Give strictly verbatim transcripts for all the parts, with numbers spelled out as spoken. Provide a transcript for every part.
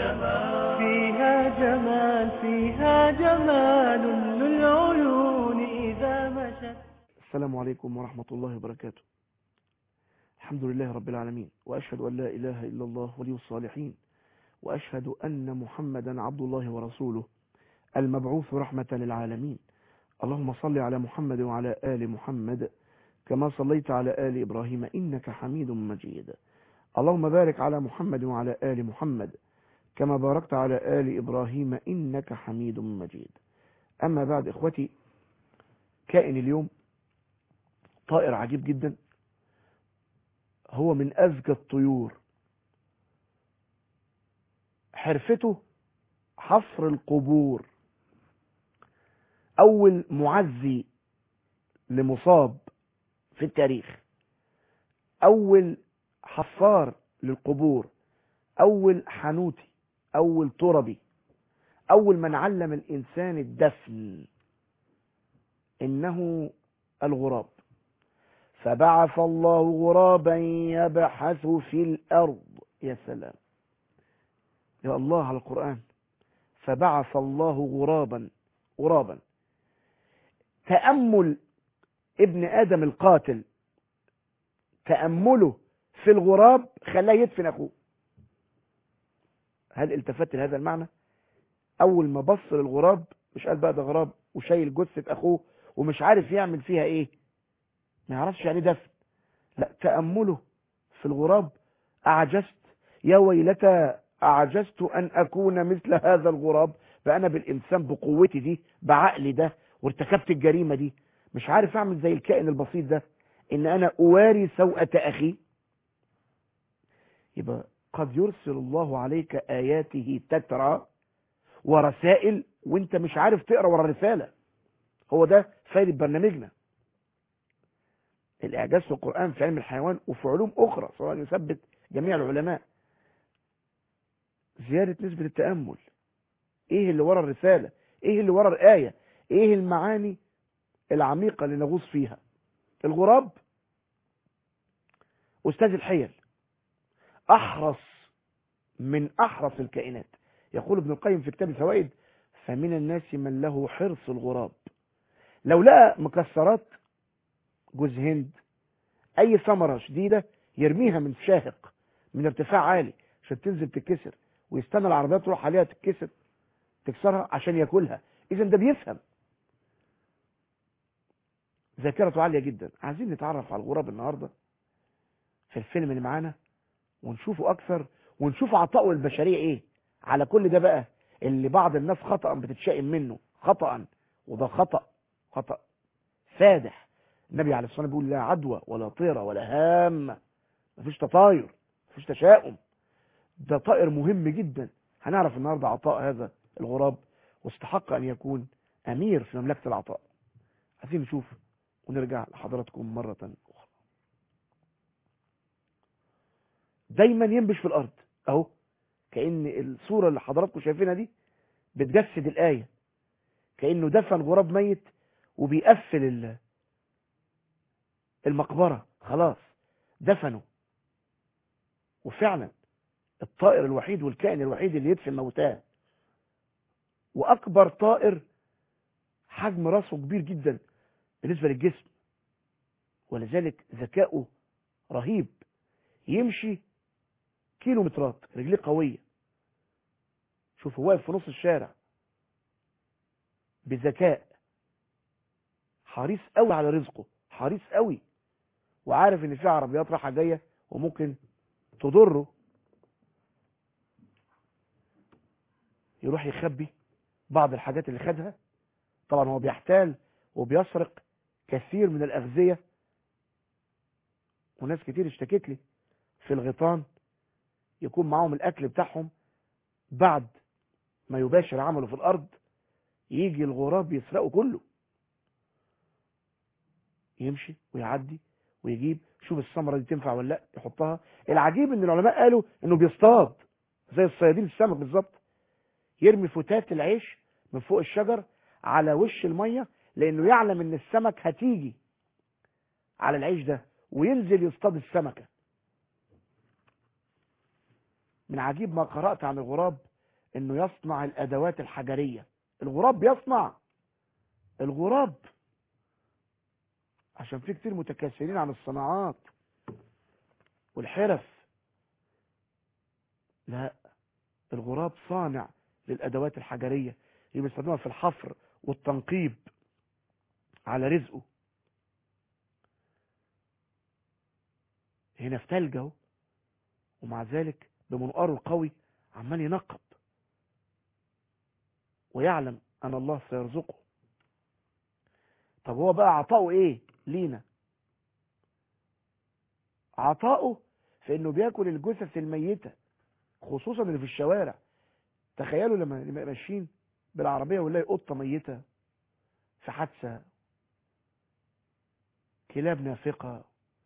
جمال فيها جمال فيها جمال للعيون إذا مشت. السلام عليكم ورحمة الله وبركاته. الحمد لله رب العالمين، وأشهد أن لا إله إلا الله ولي الصالحين، وأشهد أن محمدا عبد الله ورسوله المبعوث رحمة للعالمين. اللهم صل على محمد وعلى آل محمد كما صليت على آل إبراهيم إنك حميد مجيد. اللهم بارك على محمد وعلى آل محمد كما باركت على آل إبراهيم إنك حميد مجيد. أما بعد إخوتي، كائن اليوم طائر عجيب جدا، هو من أذكى الطيور. حرفته حفر القبور. أول معزي لمصاب في التاريخ، أول حفار للقبور، أول حنوتي، أول تربي، أول من علم الإنسان الدفن، إنه الغراب. فبعث الله غرابا يبحث في الأرض. يا سلام يا الله على القرآن. فبعث الله غرابا غرابا تأمل ابن آدم القاتل، تأمله في الغراب خلاه يدفن أخوه. هل التفت لهذا المعنى؟ أول ما بص للغراب مش قال بقى ده غراب وشايل جثة أخوه ومش عارف يعمل فيها إيه، ما يعرفش يعني دفن. لا، تأمله في الغراب. أعجزت يا ويلتى أعجزت أن أكون مثل هذا الغراب، فأنا بالإنسان بقوتي دي بعقلي ده وارتكبت الجريمة دي، مش عارف أعمل زي الكائن البسيط ده إن أنا أواري سوءة أخي. يبقى قد يرسل الله عليك آياته تترى ورسائل وانت مش عارف تقرأ ورا الرسالة. هو ده فايدة برنامجنا الإعجاز في القرآن في علم الحيوان وفي علوم أخرى سواء يثبت جميع العلماء. زيادة نسبة التأمل، إيه اللي ورا الرسالة، إيه اللي ورا الآية، إيه المعاني العميقة اللي نغوص فيها. الغراب أستاذ الحيل، أحرص من أحرص الكائنات. يقول ابن القيم في كتاب الفوائد: فمن الناس من له حرص الغراب. لو لقى مكسرات، جوز هند، أي ثمرة شديدة، يرميها من شاهق من ارتفاع عالي عشان تنزل تتكسر، ويستنى العربيات تروح عليها تتكسر تكسرها عشان ياكلها. إذا ده بيفهم، ذاكرته عالية جدا. عايزين نتعرف على الغراب النهاردة في الفيلم اللي معانا ونشوفه أكثر، ونشوف عطائه البشرية إيه على كل ده بقى اللي بعض الناس خطأ بتتشائم منه خطأ، وده خطأ خطأ فادح. النبي عليه الصلاة والسلام بيقول: لا عدوى ولا طيرة ولا هامة. مفيش تطاير، مفيش تشاؤم. ده طائر مهم جدا. هنعرف النهاردة عطاء هذا الغراب، واستحق أن يكون أمير في مملكة العطاء. عايزين نشوف ونرجع لحضراتكم مرة أخرى. دايما ينبش في الأرض أهو، كأن الصورة اللي حضراتكم شايفينها دي بتجسد الآية، كأنه دفن غراب ميت وبيقفل المقبرة، خلاص دفنوا. وفعلا الطائر الوحيد والكائن الوحيد اللي يدفن موتاه، وأكبر طائر حجم راسه كبير جدا بالنسبة للجسم، ولذلك ذكاؤه رهيب. يمشي كيلومترات، رجليه قوية. شوف هو واقف في نص الشارع بذكاء، حريص قوي على رزقه، حريص قوي، وعارف ان في عربيات رايحه جايه وممكن تضره. يروح يخبي بعض الحاجات اللي خدها. طبعا هو بيحتال وبيسرق كثير من الأغذية، وناس كتير اشتكت لي في الغيطان يكون معاهم الأكل بتاعهم، بعد ما يباشر عمله في الأرض يجي الغراب يسرقه كله. يمشي ويعدي ويجيب، شوف الثمرة دي تنفع ولا لا، يحطها. العجيب ان العلماء قالوا انه بيصطاد زي الصيادين السمك بالظبط، يرمي فتات العيش من فوق الشجر على وش المية، لانه يعلم ان السمك هتيجي على العيش ده وينزل يصطاد السمكة. من عجيب ما قرأت عن الغراب انه يصنع الادوات الحجرية. الغراب بيصنع، الغراب عشان في كتير متكاسلين عن الصناعات والحرف، لا، الغراب صانع للادوات الحجرية اللي بيستخدمها في الحفر والتنقيب على رزقه. هنا في تلج اهو، ومع ذلك بمنقاره القوي عمال ينقب ويعلم ان الله سيرزقه. طب هو بقى عطاؤه ايه لينا؟ عطاؤه في انه بياكل الجثث الميتة، خصوصا اللي في الشوارع. تخيلوا لما نبقى ماشيين بالعربية ونلاقي قطة ميتة في حادثة، كلاب نافقة.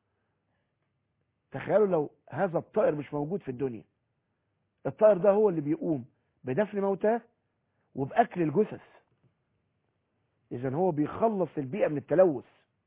تخيلوا لو هذا الطائر مش موجود في الدنيا، الطائر ده هو اللي بيقوم بدفن موتاه وبأكل الجثث. إذن هو بيخلص البيئة من التلوث.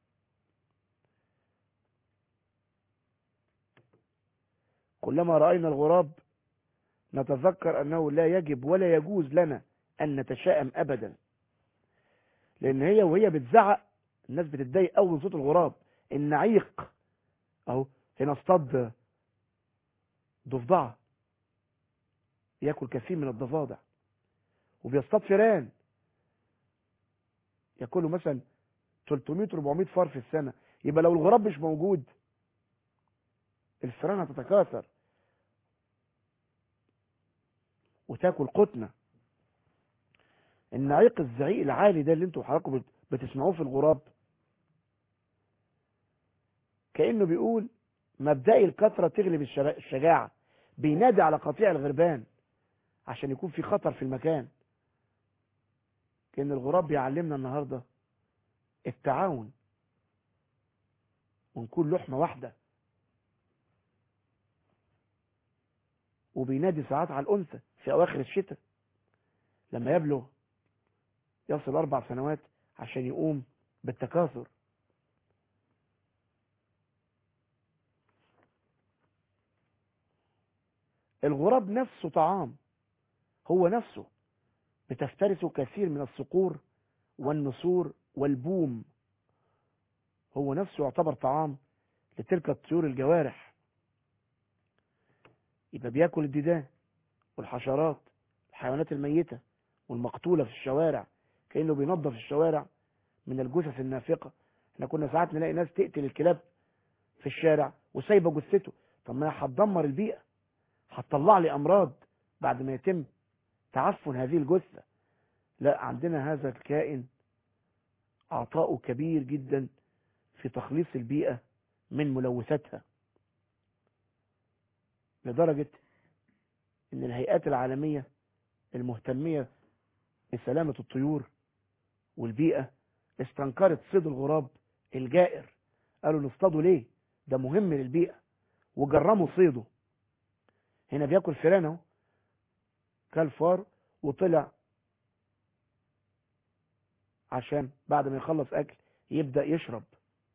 كلما رأينا الغراب نتذكر أنه لا يجب ولا يجوز لنا أن نتشائم أبدا، لأن هي وهي بتزعق الناس بتتضايق قوي من صوت الغراب. النعيق أهو، هنا اصطاد ضفدعة ياكل كثير من الضفادع، وبيصطاد فيران ياكلوا مثلا ثلاثمائة أربعمائة فار في السنة. يبقى لو الغراب مش موجود الفيران هتتكاثر وتاكل قطنة. النعيق الزعيق العالي ده اللي انتوا حضراتكم بتسمعوه في الغراب كأنه بيقول مبدئي الكثرة تغلب الشجاعة، بينادي على قطيع الغربان عشان يكون في خطر في المكان. كأن الغراب بيعلمنا النهاردة التعاون ونكون لحمة واحدة. وبينادي ساعات على الأنثى في أواخر الشتاء لما يبلغ يصل أربع سنوات عشان يقوم بالتكاثر. الغراب نفسه طعام، هو نفسه بتفترسه كثير من الصقور والنسور والبوم. هو نفسه يعتبر طعام لتلك الطيور الجوارح. يبقى بياكل الديدان والحشرات، الحيوانات الميتة والمقتولة في الشوارع، كأنه بينظف الشوارع من الجثث النافقة. احنا كنا ساعات نلاقي ناس تقتل الكلاب في الشارع وسايبه جثته. طب ما هتدمر البيئة، هتطلع لي امراض بعد ما يتم تعفن هذه الجثة. لا، عندنا هذا الكائن عطاؤه كبير جدا في تخليص البيئة من ملوثاتها، لدرجة ان الهيئات العالمية المهتمية بسلامة الطيور والبيئة استنكرت صيد الغراب الجائر. قالوا نصطاده ليه؟ ده مهم للبيئة، وجرموا صيده. هنا بياكل فيران اهو، كل فار وطلع عشان بعد ما يخلص اكل يبدأ يشرب.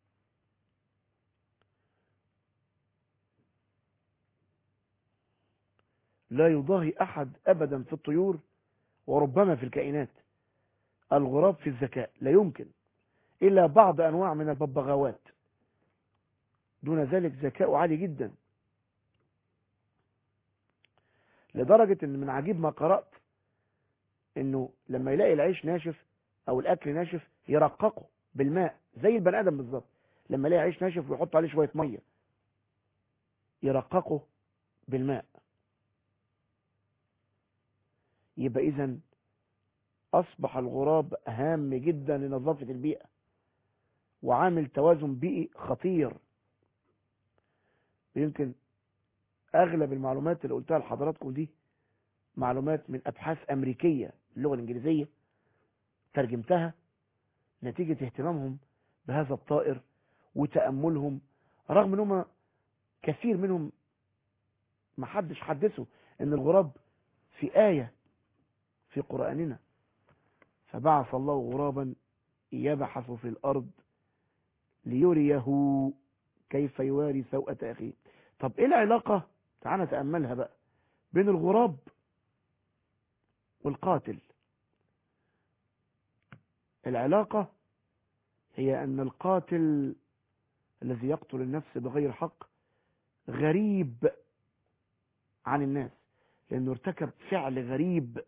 لا يضاهي احد ابدا في الطيور وربما في الكائنات الغراب في الذكاء، لا يمكن الا بعض انواع من الببغاوات، دون ذلك ذكاؤه عالي جدا. لدرجة ان من عجيب ما قرأت انه لما يلاقي العيش ناشف او الاكل ناشف يرققه بالماء زي البني ادم بالظبط. لما يلاقي عيش ناشف ويحط عليه شوية مية يرققه بالماء. يبقى اذا اصبح الغراب هام جدا لنظافة البيئة وعامل توازن بيئي خطير. يمكن اغلب المعلومات اللي قلتها لحضراتكم دي معلومات من ابحاث امريكية باللغة الانجليزية، ترجمتها نتيجة اهتمامهم بهذا الطائر وتأملهم، رغم انهم كثير منهم ما حدش حدثه ان الغراب في آية في قرآننا. فبعث الله غرابا يبحث في الارض ليريه كيف يواري سوءة اخيه. طب ايه العلاقة، تعالى نتأملها بقى، بين الغراب والقاتل. العلاقة هي أن القاتل الذي يقتل النفس بغير حق غريب عن الناس، لأنه ارتكب فعل غريب.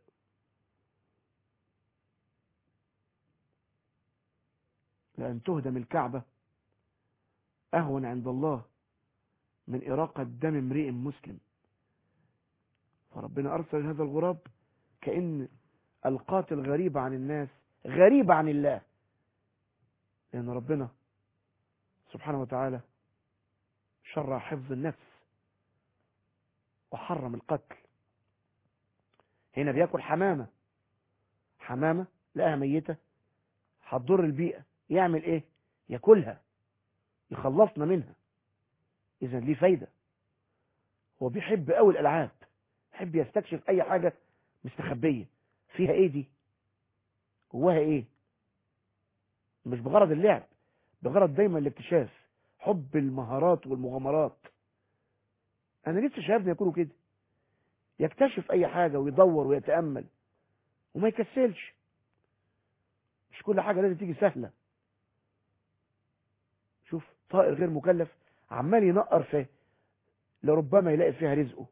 لأن تهدم الكعبة أهون عند الله من إراقة دم امرئ مسلم. فربنا أرسل هذا الغراب كأن القاتل غريب عن الناس، غريب عن الله، لأن ربنا سبحانه وتعالى شرع حفظ النفس وحرم القتل. هنا بياكل حمامة، حمامة لقاها ميتة هتضر البيئة، يعمل ايه؟ ياكلها، يخلصنا منها. اذا ليه فايدة. هو بيحب قوي الالعاب، يحب يستكشف اي حاجة مستخبية فيها ايه، دي جواها ايه، مش بغرض اللعب، بغرض دايما الاكتشاف، حب المهارات والمغامرات. انا لسه شبابنا يكونوا كده، يكتشف اي حاجة ويدور ويتأمل وما يكسلش. مش كل حاجة لازم تيجي سهلة. شوف طائر غير مكلف عمال ينقر فيه لربما يلاقي فيها رزقه.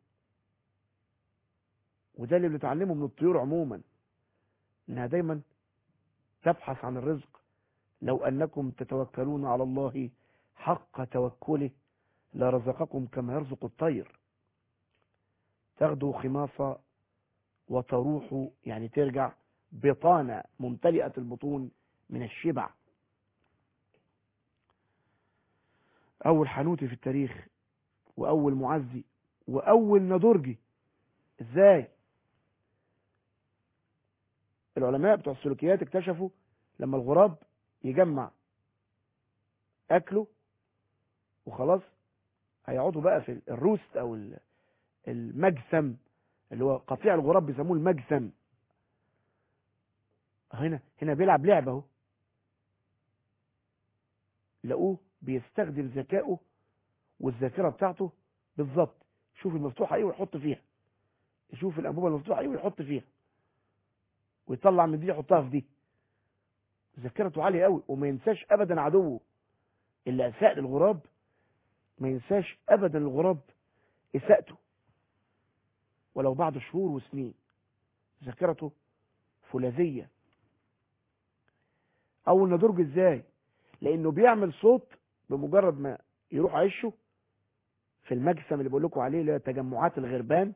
وده اللي بنتعلمه من الطيور عموما، انها دايما تبحث عن الرزق. لو انكم تتوكلون على الله حق توكله لرزقكم كما يرزق الطير. تغدو خماصة وتروح، يعني ترجع بطانة ممتلئة البطون من الشبع. اول حنوتي في التاريخ، واول معزي، واول ندرجي. ازاي؟ العلماء بتوع السلوكيات اكتشفوا لما الغراب يجمع اكله وخلاص هيقعدوا بقى في الروست او المجسم، اللي هو قطيع الغراب بيسموه المجسم. هنا هنا بيلعب لعبه اهو. لقوه بيستخدم ذكائه والذاكره بتاعته بالظبط. شوف المفتوحه ايه ويحط فيها، يشوف الانبوبه المفتوحه ايه ويحط فيها، ويطلع من دي يحطها في دي. ذاكرته عاليه قوي، وما ينساش ابدا عدوه اللي اساء للغراب، ما ينساش ابدا الغراب اساءته ولو بعد شهور وسنين. ذاكرته فولاذيه. اول ندرج ازاي؟ لانه بيعمل صوت بمجرد ما يروح عشه في المجسم اللي بقول لكم عليه، اللي هي تجمعات الغربان.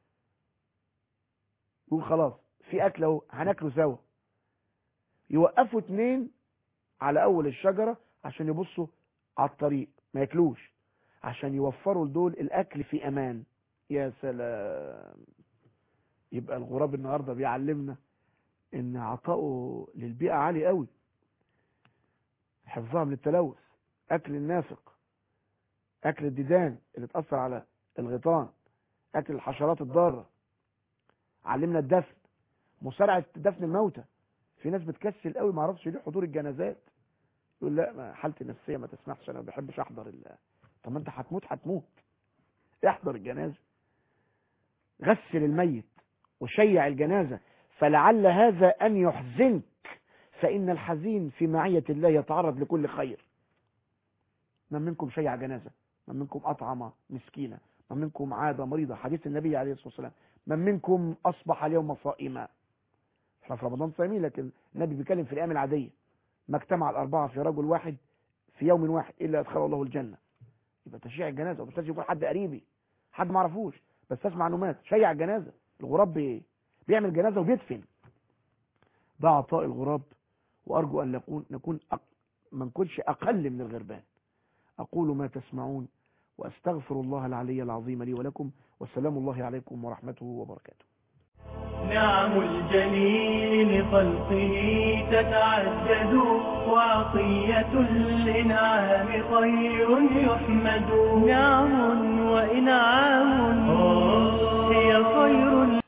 يقول خلاص في اكل اهو هناكله سوا. يوقفوا اتنين على اول الشجره عشان يبصوا على الطريق ما ياكلوش، عشان يوفروا لدول الاكل في امان. يا سلام. يبقى الغراب النهارده بيعلمنا ان عطاؤه للبيئه عالي قوي، حفظها من التلوث، اكل النافق، اكل الديدان اللي تاثر على الغيطان، اكل الحشرات الضاره. علمنا الدفن، مسارعه دفن الموتى. في ناس بتكسل قوي، ما اعرفش ليه، حضور الجنازات. يقول لا ما حالتي النفسيه ما تسمحش، انا ما بحبش احضر ال... طب ما انت هتموت هتموت، احضر الجنازه، غسل الميت وشيع الجنازه، فلعل هذا ان يحزنك، فان الحزين في معيه الله يتعرض لكل خير. من منكم شيع جنازه، من منكم اطعم مسكينه، من منكم عاد مريضه، حديث النبي عليه الصلاه والسلام. من منكم اصبح اليوم صائما. احنا في رمضان صايمين، لكن النبي بيتكلم في الايام العاديه. ما اجتمع الاربعه في رجل واحد في يوم واحد الا ادخله الله الجنه. يبقى تشيع الجنازه، ومش لازم يكون حد قريبي، حد ما اعرفوش، بس اسمع انه مات، شيع الجنازه. الغراب بي... بيعمل جنازه وبيدفن. ده عطاء الغراب. وارجو ان نكون نكون أق... ما نكونش اقل من الغربان. اقول ما تسمعون واستغفر الله العلي العظيم لي ولكم، والسلام الله عليكم ورحمته وبركاته. نعم الجليل لخلقه تتعدد، وعطية الإنعام خير يحمد. نعم وإنعام هي خير